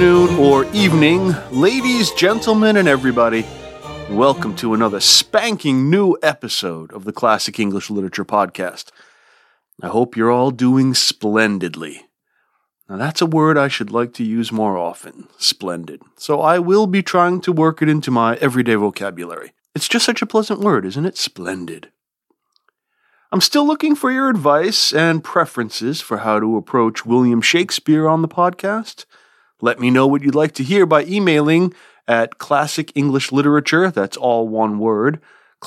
afternoon, or evening, ladies, gentlemen, and everybody. Welcome to another spanking new episode of the Classic English Literature Podcast. I hope you're all doing splendidly. Now that's a word I should like to use more often, splendid. So I will be trying to work it into my everyday vocabulary. It's just such a pleasant word, isn't it? Splendid. I'm still looking for your advice and preferences for how to approach William Shakespeare on the podcast. Let me know what you'd like to hear by emailing at classicenglishLiterature, that's all one word,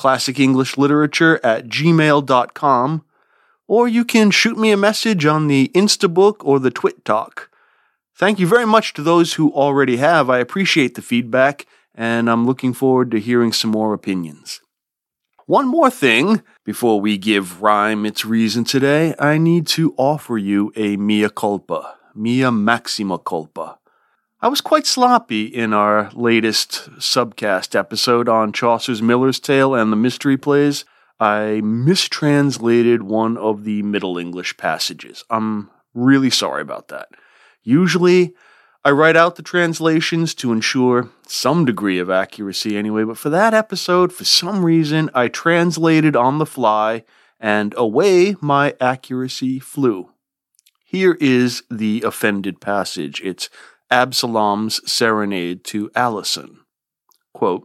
classicenglishLiterature@gmail.com, or you can shoot me a message on the Instabook or the TwitTalk. Thank you very much to those who already have. I appreciate the feedback, and I'm looking forward to hearing some more opinions. One more thing, before we give rhyme its reason today, I need to offer you a mea culpa, mea maxima culpa. I was quite sloppy in our latest subcast episode on Chaucer's Miller's Tale and the mystery plays. I mistranslated one of the Middle English passages. I'm really sorry about that. Usually, I write out the translations to ensure some degree of accuracy anyway, but for that episode, for some reason, I translated on the fly, and away my accuracy flew. Here is the offended passage. It's Absalom's serenade to Alison. Quote,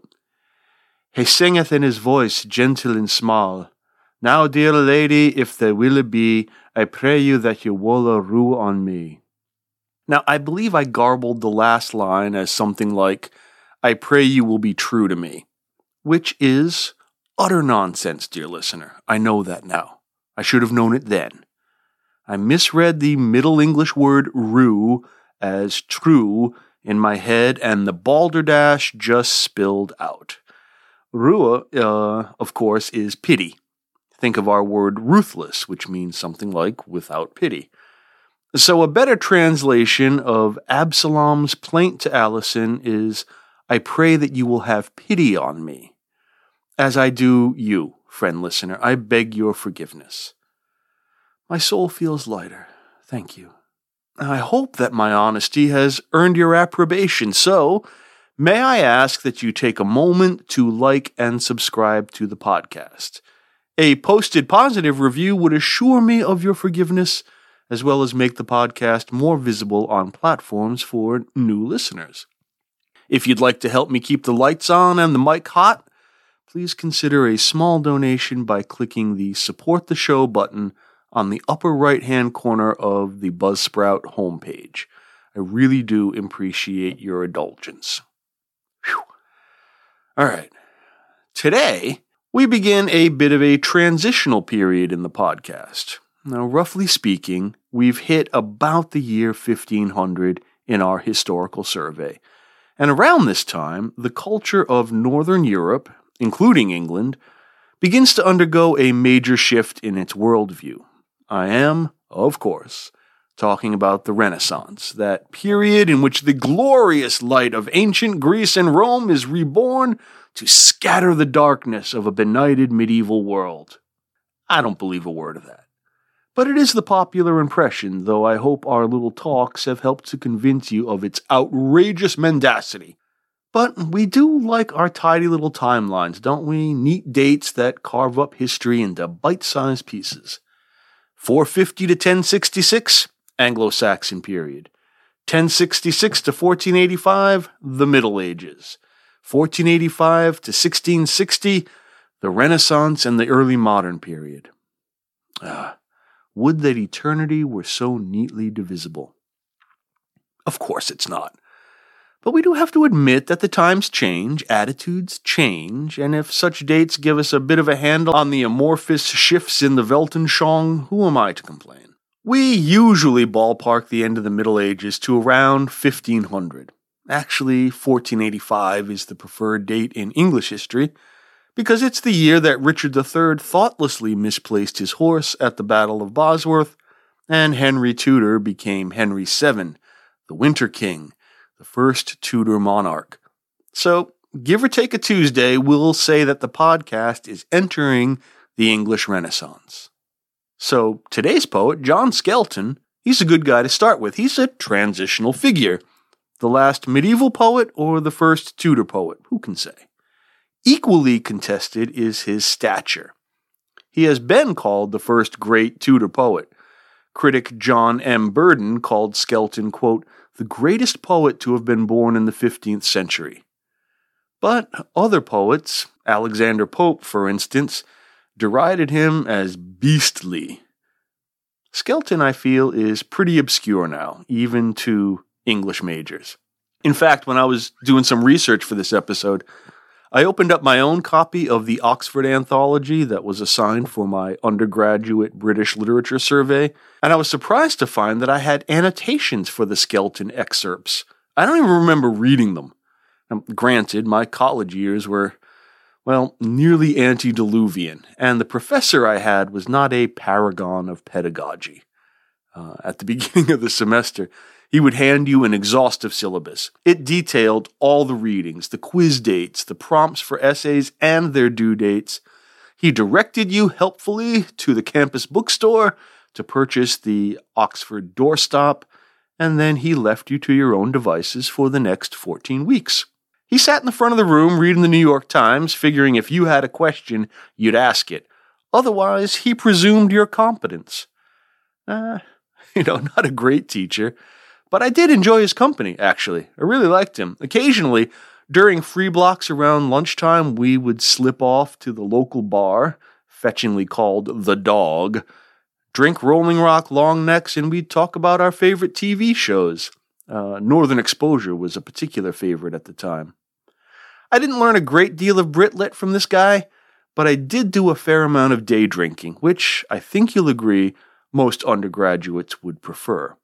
"He singeth in his voice gentle and small. Now, dear lady, if there will be, I pray you that you wolle rue on me." Now, I believe I garbled the last line as something like, "I pray you will be true to me," which is utter nonsense, dear listener. I know that now. I should have known it then. I misread the Middle English word rue as true in my head, and the balderdash just spilled out. Rue, of course, is pity. Think of our word ruthless, which means something like without pity. So a better translation of Absalom's plaint to Alison is, "I pray that you will have pity on me. As I do you, friend listener, I beg your forgiveness." My soul feels lighter. Thank you. I hope that my honesty has earned your approbation, so may I ask that you take a moment to like and subscribe to the podcast. A posted positive review would assure me of your forgiveness, as well as make the podcast more visible on platforms for new listeners. If you'd like to help me keep the lights on and the mic hot, please consider a small donation by clicking the Support the Show button on the upper right-hand corner of the Buzzsprout homepage. I really do appreciate your indulgence. Whew. All right. Today, we begin a bit of a transitional period in the podcast. Now, roughly speaking, we've hit about the year 1500 in our historical survey. And around this time, the culture of Northern Europe, including England, begins to undergo a major shift in its worldview. I am, of course, talking about the Renaissance, that period in which the glorious light of ancient Greece and Rome is reborn to scatter the darkness of a benighted medieval world. I don't believe a word of that. But it is the popular impression, though I hope our little talks have helped to convince you of its outrageous mendacity. But we do like our tidy little timelines, don't we? Neat dates that carve up history into bite-sized pieces. 450 to 1066, Anglo-Saxon period. 1066 to 1485, the Middle Ages. 1485 to 1660, the Renaissance and the early modern period. Would that eternity were so neatly divisible. Of course it's not. But we do have to admit that the times change, attitudes change, and if such dates give us a bit of a handle on the amorphous shifts in the Weltanschauung, who am I to complain? We usually ballpark the end of the Middle Ages to around 1500. Actually, 1485 is the preferred date in English history, because it's the year that Richard III thoughtlessly misplaced his horse at the Battle of Bosworth, and Henry Tudor became Henry VII, the Winter King, the first Tudor monarch. So, give or take a Tuesday, we'll say that the podcast is entering the English Renaissance. So, today's poet, John Skelton, he's a good guy to start with. He's a transitional figure. The last medieval poet or the first Tudor poet? Who can say? Equally contested is his stature. He has been called the first great Tudor poet. Critic John M. Burden called Skelton, quote, the greatest poet to have been born in the 15th century. But other poets, Alexander Pope, for instance, derided him as beastly. Skelton, I feel, is pretty obscure now, even to English majors. In fact, when I was doing some research for this episode, I opened up my own copy of the Oxford Anthology that was assigned for my undergraduate British Literature survey, and I was surprised to find that I had annotations for the Skelton excerpts. I don't even remember reading them. Now, granted, my college years were, well, nearly antediluvian, and the professor I had was not a paragon of pedagogy. At the beginning of the semester, he would hand you an exhaustive syllabus. It detailed all the readings, the quiz dates, the prompts for essays, and their due dates. He directed you helpfully to the campus bookstore to purchase the Oxford doorstop, and then he left you to your own devices for the next 14 weeks. He sat in the front of the room reading the New York Times, figuring if you had a question, you'd ask it. Otherwise, he presumed your competence. Not a great teacher, but I did enjoy his company, actually. I really liked him. Occasionally, during free blocks around lunchtime, we would slip off to the local bar, fetchingly called The Dog, drink Rolling Rock long necks, and we'd talk about our favorite TV shows. Northern Exposure was a particular favorite at the time. I didn't learn a great deal of Brit Lit from this guy, but I did do a fair amount of day drinking, which I think you'll agree most undergraduates would prefer.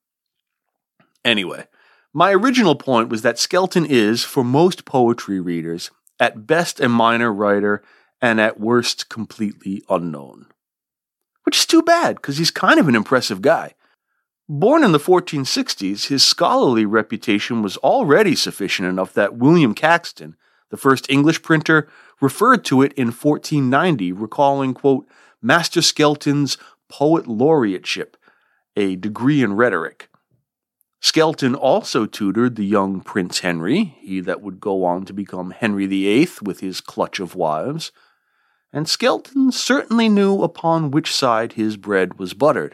Anyway, my original point was that Skelton is, for most poetry readers, at best a minor writer and at worst completely unknown. Which is too bad, because he's kind of an impressive guy. Born in the 1460s, his scholarly reputation was already sufficient enough that William Caxton, the first English printer, referred to it in 1490, recalling, quote, Master Skelton's poet laureateship, a degree in rhetoric. Skelton also tutored the young Prince Henry, he that would go on to become Henry VIII with his clutch of wives, and Skelton certainly knew upon which side his bread was buttered.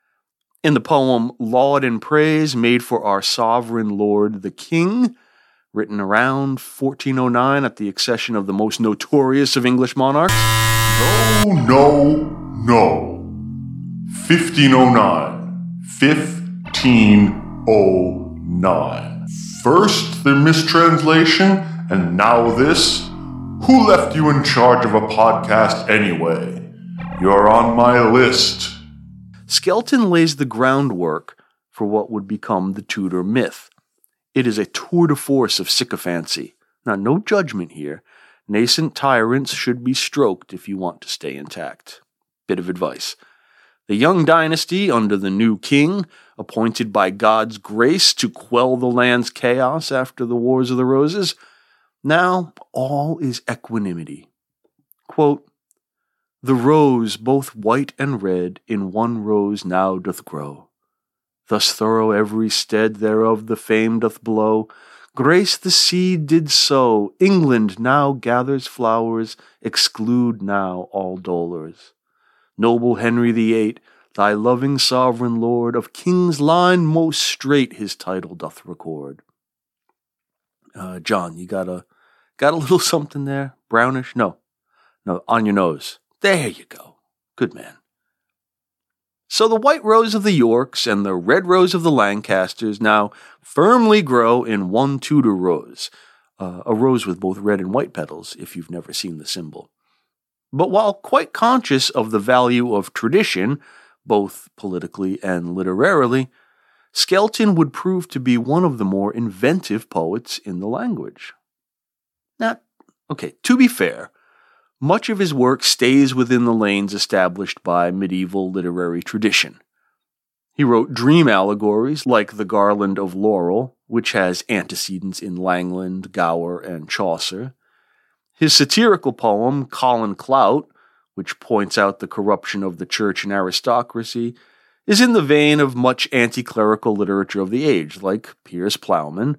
In the poem Laud and Praise Made for Our Sovereign Lord the King, written around 1409 at the accession of the most notorious of English monarchs. No. 1509. 1509. First the mistranslation, and now this? Who left you in charge of a podcast anyway? You're on my list. Skelton lays the groundwork for what would become the Tudor myth. It is a tour de force of sycophancy. Now, no judgment here. Nascent tyrants should be stroked if you want to stay intact. Bit of advice. The young dynasty under the new king, appointed by God's grace to quell the land's chaos after the Wars of the Roses, now all is equanimity. Quote, The rose, both white and red, in one rose now doth grow. Thus thorough every stead thereof the fame doth blow. Grace the seed did sow, England now gathers flowers, exclude now all dolors. Noble Henry VIII, thy loving sovereign lord, of king's line most straight his title doth record. John, you got a little something there? Brownish? No, on your nose. There you go. Good man. So the white rose of the Yorks and the red rose of the Lancasters now firmly grow in one Tudor rose, a rose with both red and white petals, if you've never seen the symbol. But while quite conscious of the value of tradition, both politically and literarily, Skelton would prove to be one of the more inventive poets in the language. Now, to be fair, much of his work stays within the lanes established by medieval literary tradition. He wrote dream allegories like The Garland of Laurel, which has antecedents in Langland, Gower, and Chaucer. His satirical poem, Colin Clout, which points out the corruption of the church and aristocracy, is in the vein of much anti-clerical literature of the age, like Piers Plowman,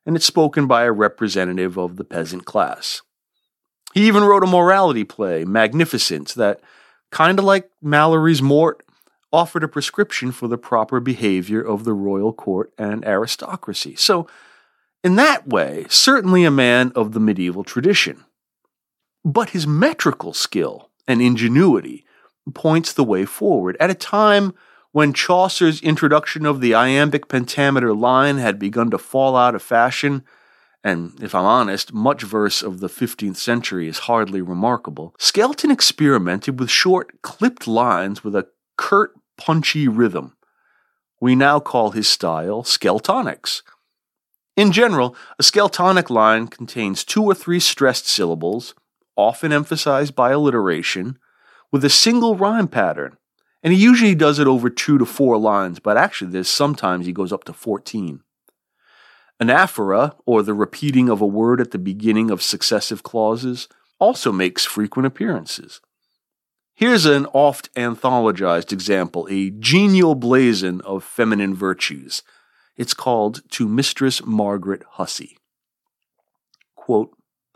and it's spoken by a representative of the peasant class. He even wrote a morality play, Magnificence, that, kind of like Mallory's Mort, offered a prescription for the proper behavior of the royal court and aristocracy. So, in that way, certainly a man of the medieval tradition. But his metrical skill and ingenuity points the way forward at a time when Chaucer's introduction of the iambic pentameter line had begun to fall out of fashion. And if I'm honest, much verse of the 15th century is hardly remarkable. Skelton experimented with short, clipped lines with a curt, punchy rhythm. We now call his style skeltonics. In general, a skeltonic line contains 2 or 3 stressed syllables, often emphasized by alliteration, with a single rhyme pattern. And he usually does it over 2 to 4 lines, but actually there's sometimes he goes up to 14. Anaphora, or the repeating of a word at the beginning of successive clauses, also makes frequent appearances. Here's an oft anthologized example, a genial blazon of feminine virtues. It's called To Mistress Margaret Hussey. Quote,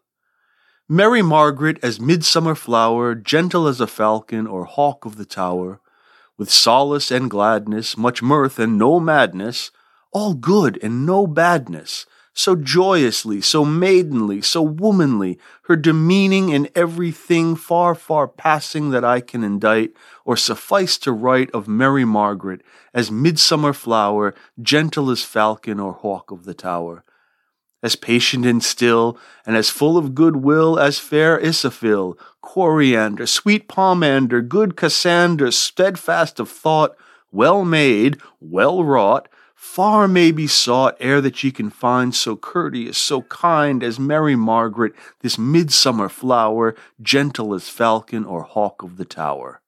Mary Margaret as midsummer flower, gentle as a falcon or hawk of the tower, with solace and gladness, much mirth and no madness, all good and no badness, so joyously, so maidenly, so womanly, her demeaning in everything far, far passing that I can indite, or suffice to write of Mary Margaret, as midsummer flower, gentle as falcon or hawk of the tower, as patient and still, and as full of good will as fair Isaphil, coriander, sweet pomander, good Cassander, steadfast of thought, well made, well wrought, far may be sought ere that ye can find so courteous, so kind as Mary Margaret, this midsummer flower, gentle as falcon or hawk of the tower.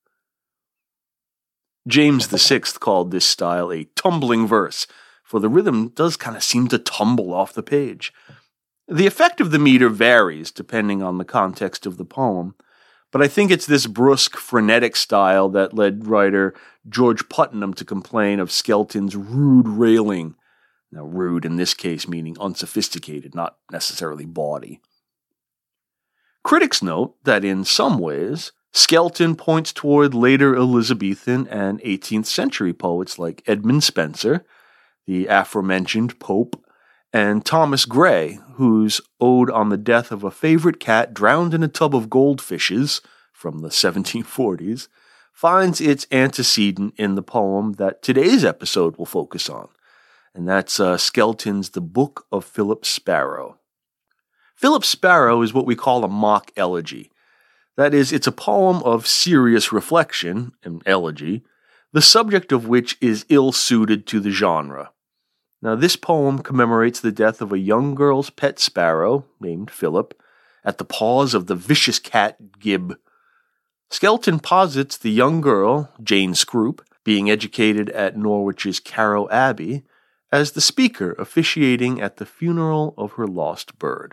James VI called this style a tumbling verse, for the rhythm does kind of seem to tumble off the page. The effect of the meter varies depending on the context of the poem, but I think it's this brusque, frenetic style that led writer George Putnam to complain of Skelton's rude railing. Now, rude in this case meaning unsophisticated, not necessarily bawdy. Critics note that in some ways, Skelton points toward later Elizabethan and 18th century poets like Edmund Spenser, the aforementioned Pope, and Thomas Gray, whose ode on the death of a favorite cat drowned in a tub of goldfishes from the 1740s finds its antecedent in the poem that today's episode will focus on, and that's Skelton's The Book of Philip Sparrow. Philip Sparrow is what we call a mock elegy. That is, it's a poem of serious reflection, an elegy, the subject of which is ill-suited to the genre. Now, this poem commemorates the death of a young girl's pet sparrow, named Philip, at the paws of the vicious cat Gib. Skelton posits the young girl, Jane Scroop, being educated at Norwich's Carrow Abbey, as the speaker officiating at the funeral of her lost bird.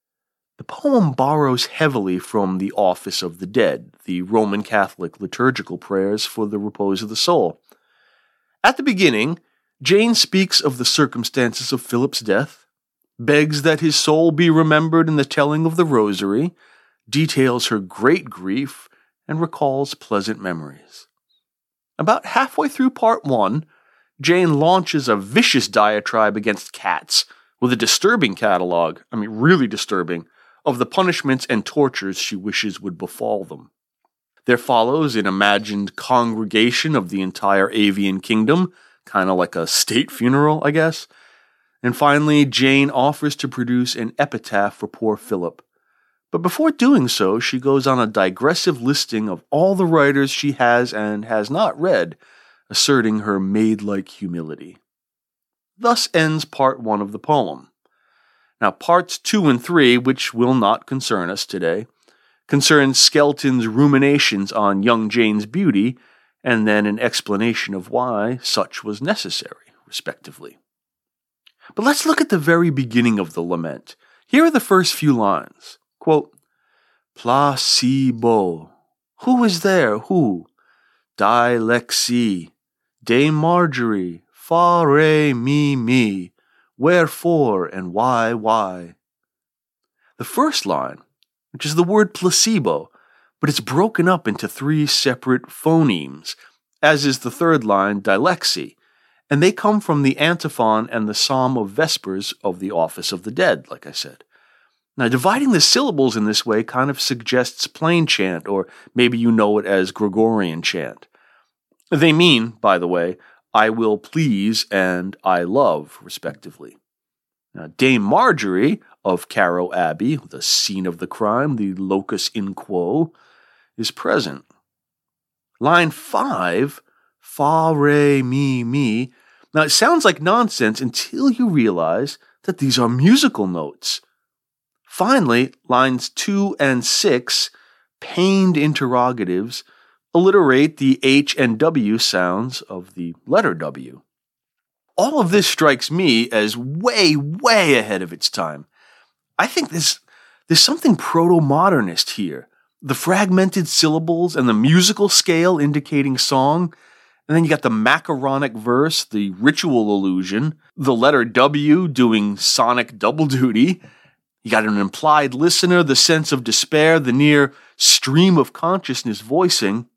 The poem borrows heavily from the Office of the Dead, the Roman Catholic liturgical prayers for the repose of the soul. At the beginning, Jane speaks of the circumstances of Philip's death, begs that his soul be remembered in the telling of the rosary, details her great grief, and recalls pleasant memories. About halfway through part 1, Jane launches a vicious diatribe against cats, with a disturbing catalog, really disturbing, of the punishments and tortures she wishes would befall them. There follows an imagined congregation of the entire avian kingdom, kind of like a state funeral, I guess. And finally, Jane offers to produce an epitaph for poor Philip. But before doing so, she goes on a digressive listing of all the writers she has and has not read, asserting her maid-like humility. Thus ends part 1 of the poem. Now, parts 2 and 3, which will not concern us today, concern Skelton's ruminations on young Jane's beauty, and then an explanation of why such was necessary, respectively. But let's look at the very beginning of the lament. Here are the first few lines. Quote, Placebo. Who is there? Who? Dilexi. Dame Marjorie. Fa, re, mi. Wherefore and why? The first line, which is the word placebo, but it's broken up into 3 separate phonemes, as is the third line, dilexi, and they come from the antiphon and the psalm of Vespers of the Office of the Dead, like I said. Now, dividing the syllables in this way kind of suggests plain chant, or maybe you know it as Gregorian chant. They mean, by the way, I will please and I love, respectively. Now, Dame Marjorie of Carrow Abbey, the scene of the crime, the locus in quo, is present. Line 5, fa, re, mi. Now, it sounds like nonsense until you realize that these are musical notes. Finally, lines 2 and 6, pained interrogatives, alliterate the H and W sounds of the letter W. All of this strikes me as way ahead of its time. I think there's something proto-modernist here. The fragmented syllables and the musical scale indicating song, and then you got the macaronic verse, the ritual illusion, the letter W doing sonic double duty. You got an implied listener, the sense of despair, the near stream of consciousness voicing.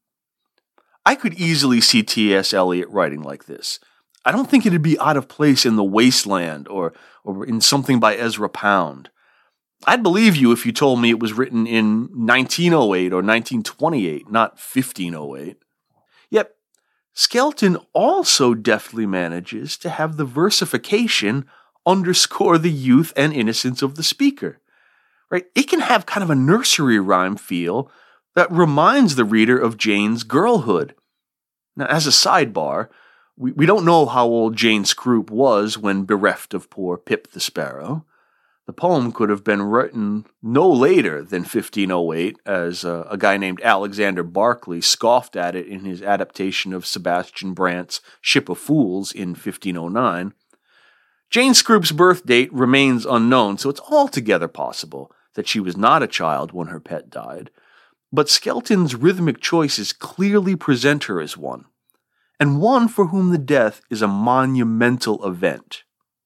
I could easily see T.S. Eliot writing like this. I don't think it'd be out of place in The Wasteland or in something by Ezra Pound. I'd believe you if you told me it was written in 1908 or 1928, not 1508. Yet, Skelton also deftly manages to have the versification underscore the youth and innocence of the speaker. Right? It can have kind of a nursery rhyme feel that reminds the reader of Jane's girlhood. Now, as a sidebar, we don't know how old Jane Scroop was when bereft of poor Pip the Sparrow. The poem could have been written no later than 1508, as a guy named Alexander Barclay scoffed at it in his adaptation of Sebastian Brant's Ship of Fools in 1509. Jane Scroop's birth date remains unknown, so it's altogether possible that she was not a child when her pet died. But Skelton's rhythmic choices clearly present her as one, and one for whom the death is a monumental event.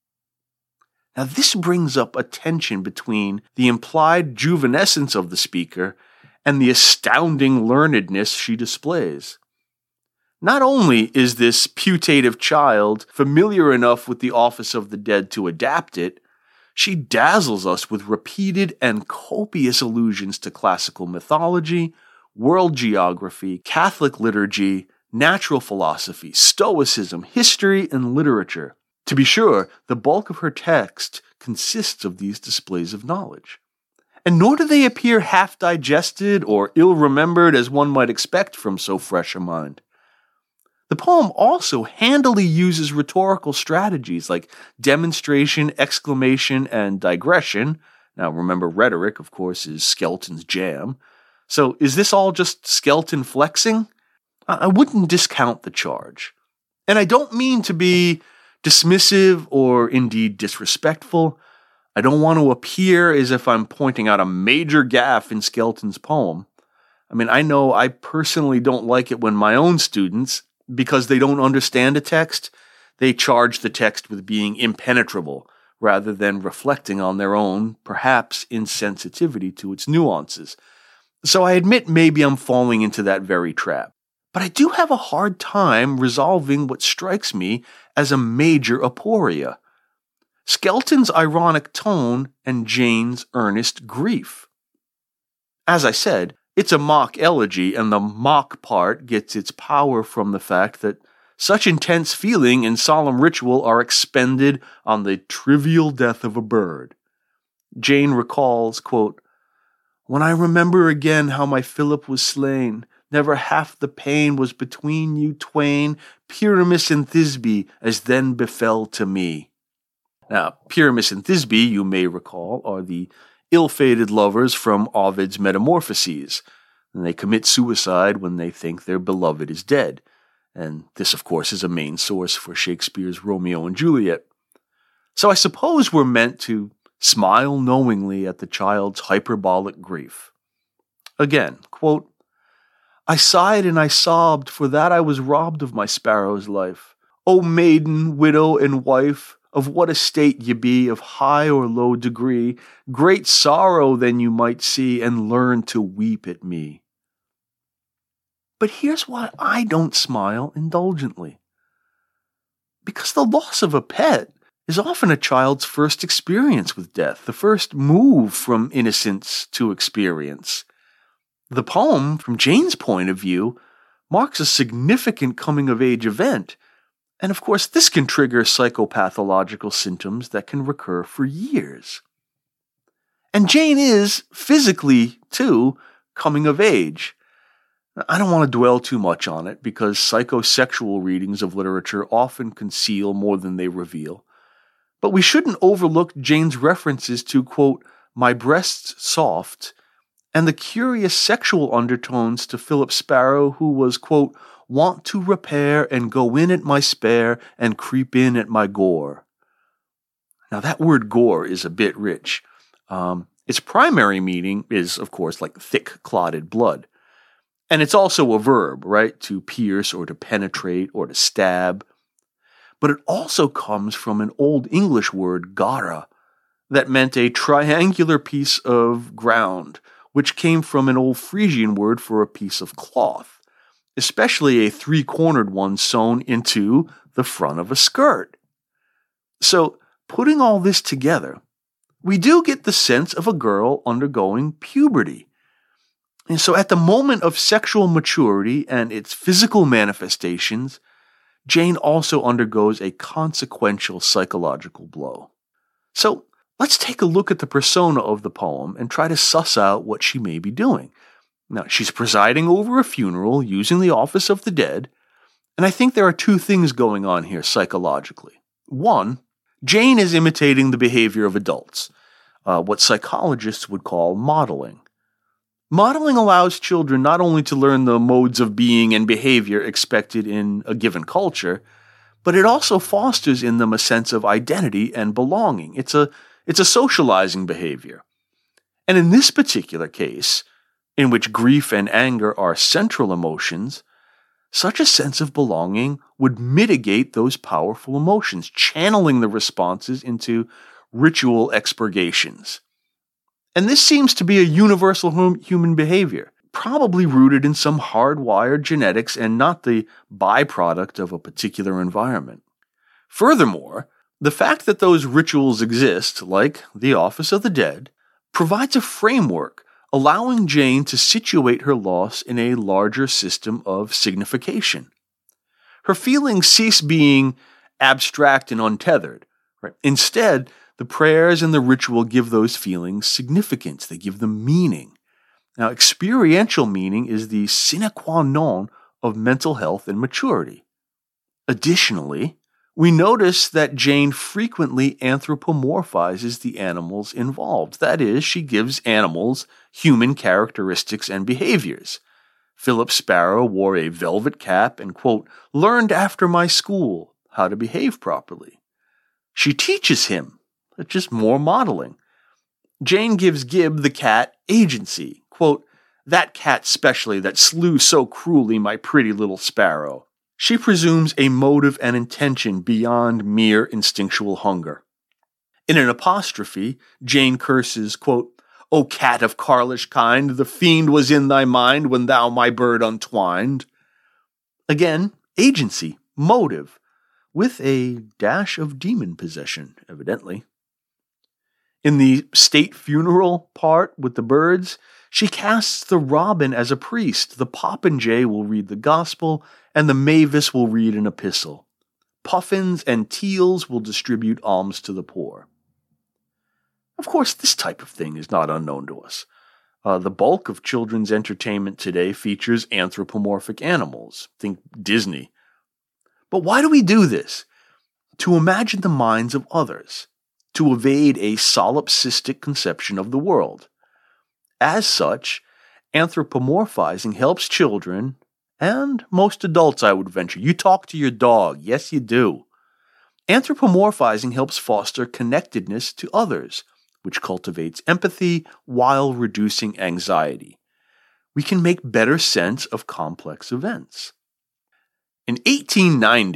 Now, this brings up a tension between the implied juvenescence of the speaker and the astounding learnedness she displays. Not only is this putative child familiar enough with the Office of the Dead to adapt it, she dazzles us with repeated and copious allusions to classical mythology, world geography, Catholic liturgy, natural philosophy, Stoicism, history, and literature. To be sure, the bulk of her text consists of these displays of knowledge. And nor do they appear half-digested or ill-remembered as one might expect from so fresh a mind. The poem also handily uses rhetorical strategies like demonstration, exclamation, and digression. Now remember, rhetoric, of course, is Skelton's jam. So is this all just Skelton flexing? I wouldn't discount the charge. And I don't mean to be dismissive or indeed disrespectful. I don't want to appear as if I'm pointing out a major gaffe in Skelton's poem. I mean, I know I personally don't like it when my own students, because they don't understand a text, they charge the text with being impenetrable rather than reflecting on their own, perhaps, insensitivity to its nuances. So I admit maybe I'm falling into that very trap. But I do have a hard time resolving what strikes me as a major aporia: Skelton's ironic tone and Jane's earnest grief. As I said, it's a mock elegy, and the mock part gets its power from the fact that such intense feeling and solemn ritual are expended on the trivial death of a bird. Jane recalls, quote, "When I remember again how my Philip was slain, never half the pain was between you twain, Pyramus and Thisbe, as then befell to me." Now, Pyramus and Thisbe, you may recall, are the ill-fated lovers from Ovid's Metamorphoses, and they commit suicide when they think their beloved is dead. And this, of course, is a main source for Shakespeare's Romeo and Juliet. So I suppose we're meant to smile knowingly at the child's hyperbolic grief. Again, quote, "I sighed and I sobbed, for that I was robbed of my sparrow's life. O maiden, widow, and wife of what estate ye be, of high or low degree, great sorrow then you might see, and learn to weep at me. But here's why I don't smile indulgently. Because the loss of a pet is often a child's first experience with death, the first move from innocence to experience. The poem, from Jane's point of view, marks a significant coming-of-age event, and of course this can trigger psychopathological symptoms that can recur for years. And Jane is, physically, too, coming of age. I don't want to dwell too much on it because psychosexual readings of literature often conceal more than they reveal. But we shouldn't overlook Jane's references to, quote, my breast's soft, and the curious sexual undertones to Philip Sparrow, who was, quote, want to repair and go in at my spare and creep in at my gore. Now that word gore is a bit rich. Its primary meaning is, of course, like thick clotted blood. And it's also a verb, right? To pierce or to penetrate or to stab. But it also comes from an Old English word, gara, that meant a triangular piece of ground, which came from an Old Frisian word for a piece of cloth, especially a three-cornered one sewn into the front of a skirt. So, putting all this together, we do get the sense of a girl undergoing puberty. And so at the moment of sexual maturity and its physical manifestations, Jane also undergoes a consequential psychological blow. So let's take a look at the persona of the poem and try to suss out what she may be doing. Now, she's presiding over a funeral using the office of the dead, and I think there are two things going on here psychologically. One, Jane is imitating the behavior of adults, what psychologists would call modeling. Modeling allows children not only to learn the modes of being and behavior expected in a given culture, but it also fosters in them a sense of identity and belonging. It's a socializing behavior. And in this particular case, in which grief and anger are central emotions, such a sense of belonging would mitigate those powerful emotions, channeling the responses into ritual expurgations. And this seems to be a universal human behavior, probably rooted in some hardwired genetics and not the byproduct of a particular environment. Furthermore, the fact that those rituals exist, like the Office of the Dead, provides a framework allowing Jane to situate her loss in a larger system of signification. Her feelings cease being abstract and untethered. Right? Instead, the prayers and the ritual give those feelings significance. They give them meaning. Now, experiential meaning is the sine qua non of mental health and maturity. Additionally, we notice that Jane frequently anthropomorphizes the animals involved. That is, she gives animals human characteristics and behaviors. Philip Sparrow wore a velvet cap and, quote, learned after my school how to behave properly. She teaches him. It's just more modeling. Jane gives Gib the cat agency. Quote, that cat specially that slew so cruelly my pretty little sparrow. She presumes a motive and intention beyond mere instinctual hunger. In an apostrophe, Jane curses, quote, O cat of carlish kind, the fiend was in thy mind when thou my bird untwined. Again, agency, motive, with a dash of demon possession, evidently. In the state funeral part with the birds, she casts the robin as a priest. The popinjay will read the gospel, and the mavis will read an epistle. Puffins and teals will distribute alms to the poor. Of course, this type of thing is not unknown to us. The bulk of children's entertainment today features anthropomorphic animals. Think Disney. But why do we do this? To imagine the minds of others, to evade a solipsistic conception of the world. As such, anthropomorphizing helps children, and most adults, I would venture. You talk to your dog. Yes, you do. Anthropomorphizing helps foster connectedness to others, which cultivates empathy while reducing anxiety. We can make better sense of complex events. In 1890,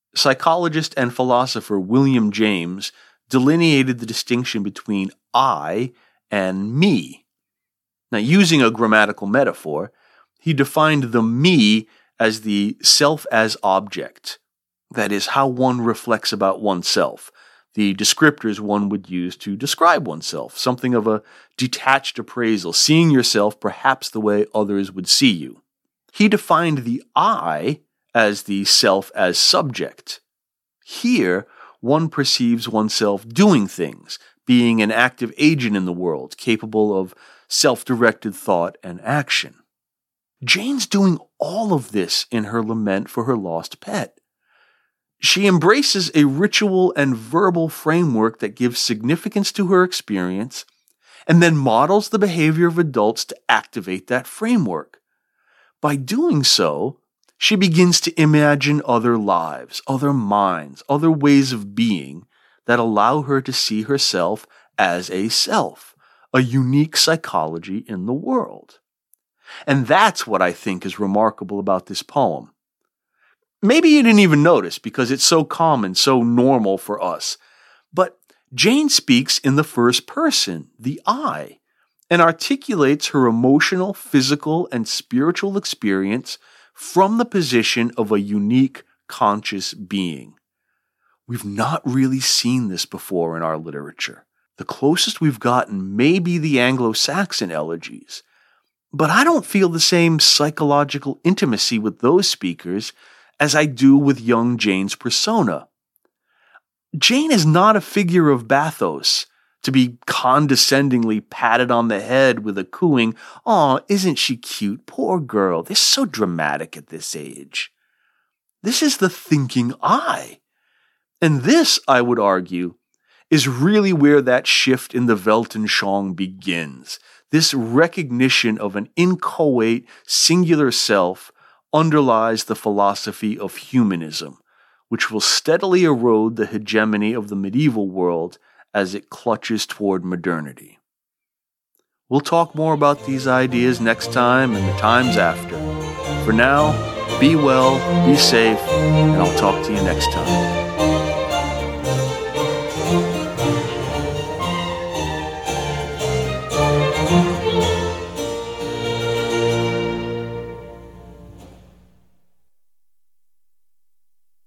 Psychologist and philosopher William James delineated the distinction between I and me. Now, using a grammatical metaphor, he defined the me as the self as object. That is, how one reflects about oneself, the descriptors one would use to describe oneself, something of a detached appraisal, seeing yourself perhaps the way others would see you. He defined the I as the self as subject. Here, one perceives oneself doing things, being an active agent in the world, capable of self-directed thought and action. Jane's doing all of this in her lament for her lost pet. She embraces a ritual and verbal framework that gives significance to her experience and then models the behavior of adults to activate that framework. By doing so, she begins to imagine other lives, other minds, other ways of being that allow her to see herself as a self, a unique psychology in the world. And that's what I think is remarkable about this poem. Maybe you didn't even notice because it's so common, so normal for us. But Jane speaks in the first person, the I, and articulates her emotional, physical, and spiritual experience from the position of a unique, conscious being. We've not really seen this before in our literature. The closest we've gotten may be the Anglo-Saxon elegies, but I don't feel the same psychological intimacy with those speakers as I do with young Jane's persona. Jane is not a figure of bathos to be condescendingly patted on the head with a cooing, "Aw, isn't she cute? Poor girl, they're so dramatic at this age." This is the thinking I. And this, I would argue, is really where that shift in the Weltanschauung begins. This recognition of an inchoate, singular self underlies the philosophy of humanism, which will steadily erode the hegemony of the medieval world as it clutches toward modernity. We'll talk more about these ideas next time and the times after. For now, be well, be safe, and I'll talk to you next time.